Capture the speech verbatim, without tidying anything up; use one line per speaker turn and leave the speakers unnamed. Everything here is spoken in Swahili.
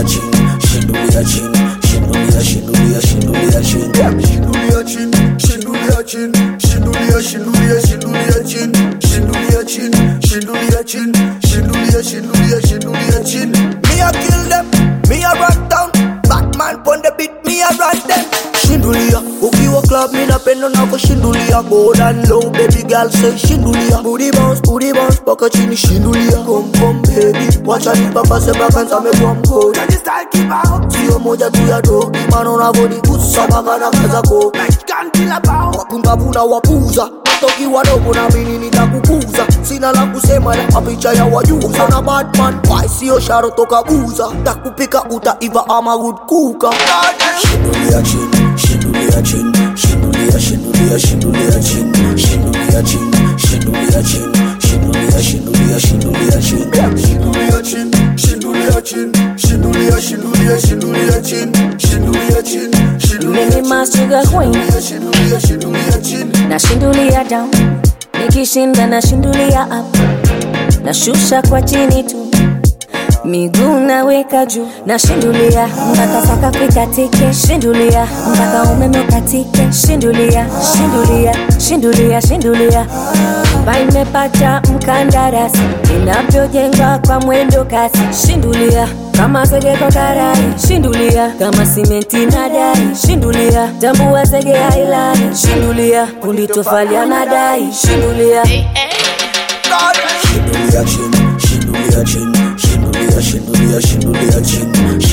chin, shindulia chin, shindulia, shindulia, shindulia chin, shindulia chin, shindulia chin, shindulia, shindulia, shindulia chin, shindulia chin, shindulia chin, shindulia, shindulia, shindulia chin. Me a kill them, me a run down, Batman pon the beat, me a run them. Shindulia, ukiwa club me napenda nako shindulia. Go down low, baby girl say shindulia. Booty bounce, booty bounce, paka chini shindulia. Come come baby, wacha nipapa seba kanza me kwa mkodi. Jadi style keep out, sio moja tu ya dogi. Mano na body kusa baka na kaza ko. Like can't kill a bow, wapumba puna wapuza. Toki wadogo na mini nitakukuza. Sina la kusema na mapicha ya wajuza. Na Batman, why sio sharo toka buza. Takupika utaiva ama good kuka. Shindulia chin, shindulia chin, shindulia, shindulia, shindulia chin, shindulia chin, shindulia chin, shindulia, shindulia, shindulia chin, shindulia chin, shindulia chin, shindulia, shindulia, shindulia chin, shindulia chin, shindulia,
my sugar queen,
shindulia, shindulia chin.
Na shindulia down, nikishinda na shindulia up, na shusha kwa chini tu, miguu naweka juu. Na shindulia mpaka saka kuikatike, shindulia mpaka umeme ukatike, shindulia, shindulia, shindulia, shindulia. Baimepata mkandarasi, inavyojengwa kwa mwendo kasi, shindulia kama zege kwa karai, shindulia kama simenti na dari, shindulia tambua zege hailani, shindulia kundi tofali anadai, shindulia.
Shindulia chin, shindulia chin, shindulia, shindulia, shindulia chin,